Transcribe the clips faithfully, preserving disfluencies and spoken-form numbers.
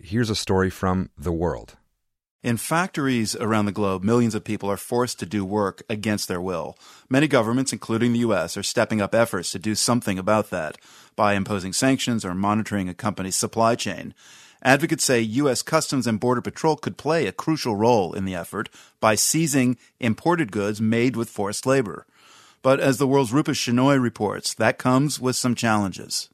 here's a story from The World. In factories around the globe, millions of people are forced to do work against their will. Many governments, including the U S, are stepping up efforts to do something about that by imposing sanctions or monitoring a company's supply chain. Advocates say U S Customs and Border Patrol could play a crucial role in the effort by seizing imported goods made with forced labor. But as The World's Rupesh Shenoy reports, that comes with some challenges.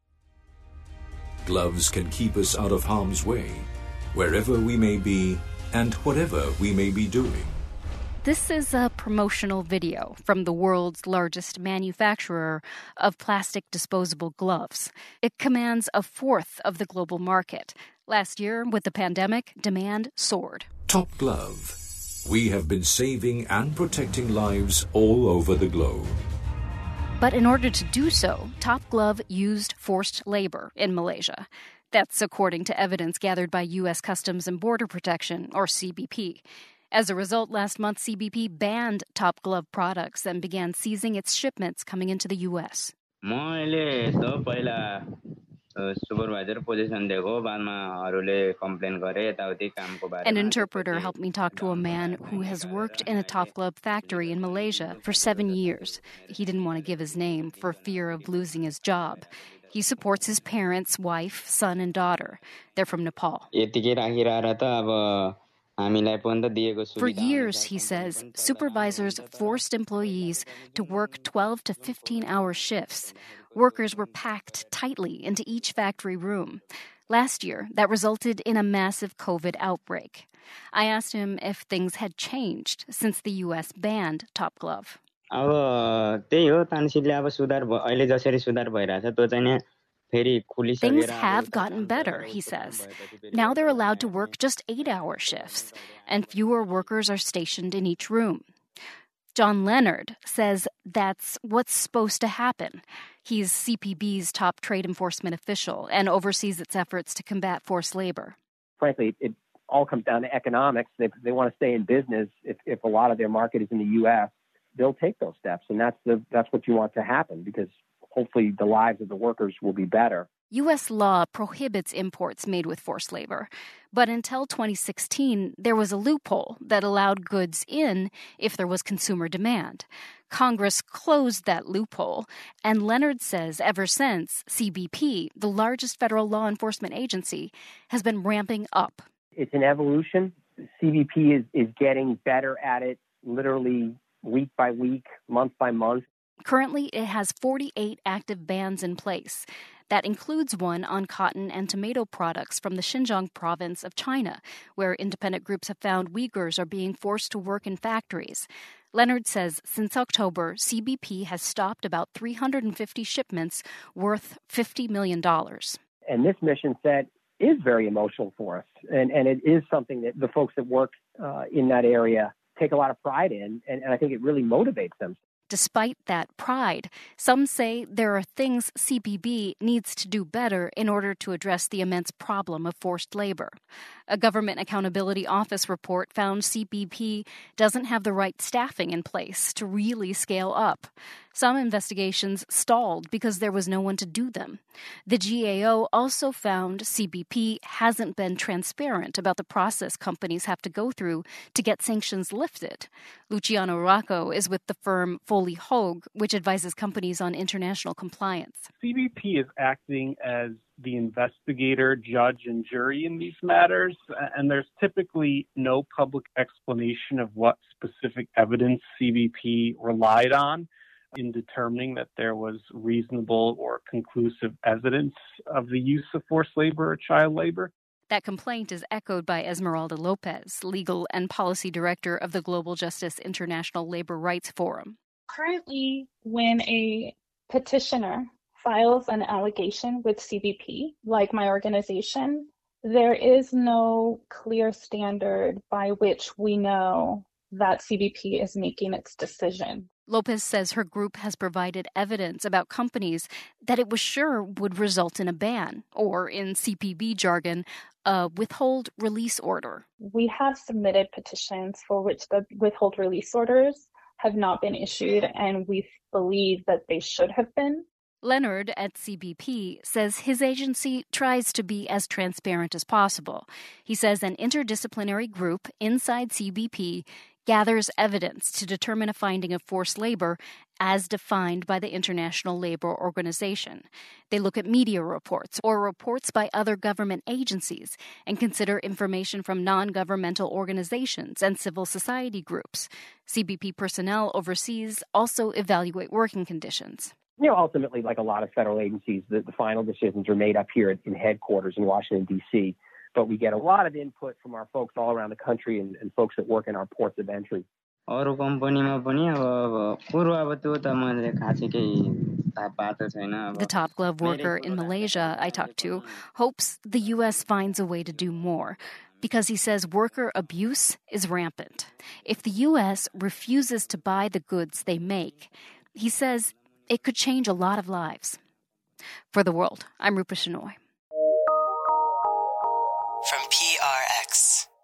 Gloves can keep us out of harm's way, wherever we may be and whatever we may be doing. This is a promotional video from the world's largest manufacturer of plastic disposable gloves. It commands a fourth of the global market. Last year, with the pandemic, demand soared. Top Glove. We have been saving and protecting lives all over the globe. But in order to do so, Top Glove used forced labor in Malaysia. That's according to evidence gathered by U S Customs and Border Protection, or C B P. As a result, last month, C B P banned Top Glove products and began seizing its shipments coming into the U S. An interpreter helped me talk to a man who has worked in a Top Glove factory in Malaysia for seven years. He didn't want to give his name for fear of losing his job. He supports his parents, wife, son, and daughter. They're from Nepal. For years, he says, supervisors forced employees to work twelve to fifteen-hour shifts. Workers were packed tightly into each factory room. Last year, that resulted in a massive COVID outbreak. I asked him if things had changed since the U S banned Top Glove. Things have gotten better, he says. Now they're allowed to work just eight-hour shifts, and fewer workers are stationed in each room. John Leonard says that's what's supposed to happen. He's C P B's top trade enforcement official and oversees its efforts to combat forced labor. Frankly, it all comes down to economics. If they want to stay in business, if, if a lot of their market is in the U S, they'll take those steps, and that's the that's what you want to happen, because hopefully the lives of the workers will be better. U S law prohibits imports made with forced labor, but until twenty sixteen, there was a loophole that allowed goods in if there was consumer demand. Congress closed that loophole, and Leonard says ever since, C B P, the largest federal law enforcement agency, has been ramping up. It's an evolution. C B P is, is getting better at it, literally week by week, month by month. Currently, it has forty-eight active bans in place. That includes one on cotton and tomato products from the Xinjiang province of China, where independent groups have found Uyghurs are being forced to work in factories. Leonard says since October, C B P has stopped about three hundred fifty shipments worth fifty million dollars. And this mission set is very emotional for us, and, and it is something that the folks that work uh, in that area take a lot of pride in, and, and I think it really motivates them. Despite that pride, some say there are things C B P needs to do better in order to address the immense problem of forced labor. A Government Accountability Office report found C B P doesn't have the right staffing in place to really scale up. Some investigations stalled because there was no one to do them. The G A O also found C B P hasn't been transparent about the process companies have to go through to get sanctions lifted. Luciano Rocco is with the firm Foley Hogue, which advises companies on international compliance. C B P is acting as the investigator, judge, and jury in these matters, and there's typically no public explanation of what specific evidence C B P relied on in determining that there was reasonable or conclusive evidence of the use of forced labor or child labor. That complaint is echoed by Esmeralda Lopez, legal and policy director of the Global Justice International Labor Rights Forum. Currently, when a petitioner files an allegation with C B P, like my organization, there is no clear standard by which we know that C B P is making its decision. Lopez says her group has provided evidence about companies that it was sure would result in a ban, or in C P B jargon, a withhold release order. We have submitted petitions for which the withhold release orders have not been issued, and we believe that they should have been. Leonard at C B P says his agency tries to be as transparent as possible. He says an interdisciplinary group inside C B P gathers evidence to determine a finding of forced labor as defined by the International Labor Organization. They look at media reports or reports by other government agencies and consider information from non-governmental organizations and civil society groups. C B P personnel overseas also evaluate working conditions. You know, ultimately, like a lot of federal agencies, the, the final decisions are made up here in headquarters in Washington, D C, but we get a lot of input from our folks all around the country and, and folks that work in our ports of entry. The top glove worker in Malaysia I talked to hopes the U S finds a way to do more because he says worker abuse is rampant. If the U S refuses to buy the goods they make, he says it could change a lot of lives. For The World, I'm Rupa Shenoy. From P R X.